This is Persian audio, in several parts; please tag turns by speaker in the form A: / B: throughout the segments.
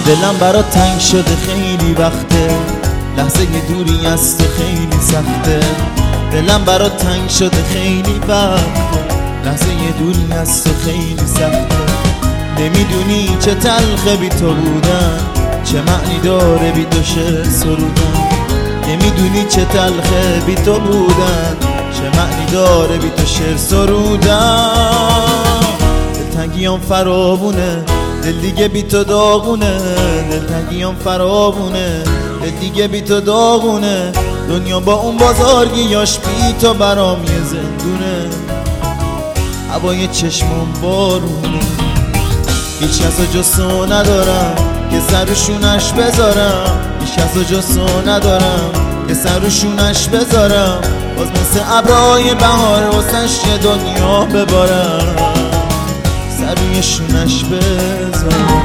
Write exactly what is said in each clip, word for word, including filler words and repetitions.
A: دلم برات تنگ شده خیلی وقته، لحظه دوری از تو خیلی سخته. دلم برات تنگ شده خیلی وقته، لحظه دوری از تو خیلی سخته. نمیدونی چه تلخه بی تو بودن، چه معنی داره بی تو شعر سرودن. نمیدونی چه تلخه بی تو بودن، چه معنی داره بی تو شعر سرودن. دلتنگیام فراوونه، دل دیگه بی تو داغونه. دلتنگیام فراوونه، دل دیگه بی تو داغونه. دنیا با اون بازارگیاش بی تو برام یه زندونه. هوای چشمم بارونه، هیچ کسو جز تو ندارم که سر و شونش بذارم. هیچ کسو جز تو ندارم که سر و شونش بذارم. باز مثل ابرهای بهار واسش یه دنیا ببارم، سر روی شونش بذارم.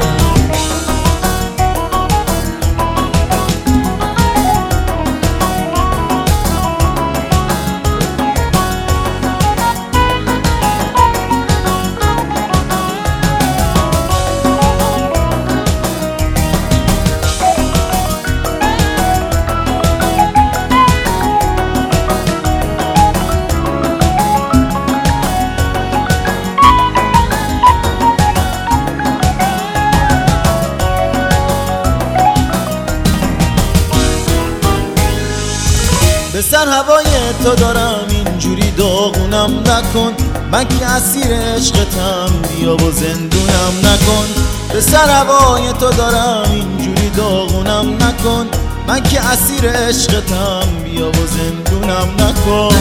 A: به سر هوای تو دارم اینجوری داغونم نکن. من که اسیر عشقتم، بیا و زندونم نکن. به سر هوای تو دارم اینجوری داغونم نکن. من که اسیر عشقتم، بیا و زندونم نکن.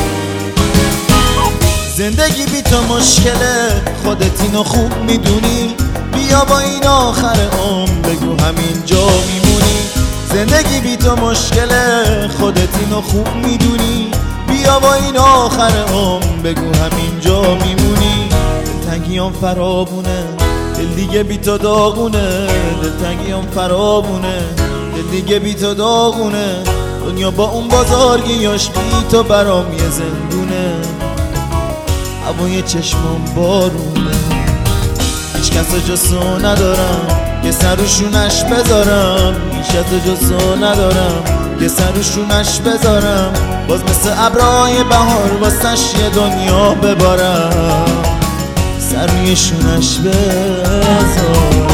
A: زندگی بی تو مشکله، خودت اینو خوب میدونی. بیا با این آخر عمر بگو همینجا میمونی. زندگی بی تو مشکله، خودت اینو خوب میدونی. بیا با این آخر عمر بگو همینجا میمونی. دلتنگیام فراوونه، دل دیگه بی تو داغونه. دلتنگیام فراوونه، دل دیگه بی تو داغونه. دنیا با اون بازارگیاش بی تو برام یه زندونه. هوای چشمم بارونه، هیچ کسو جز تو ندارم که سر و شونش بذارم. هیچ کسو جز تو ندارم که سر و شونش بذارم. باز مثل ابرهای بهار واسش یه دنیا ببارم، سر روی شونش بذارم.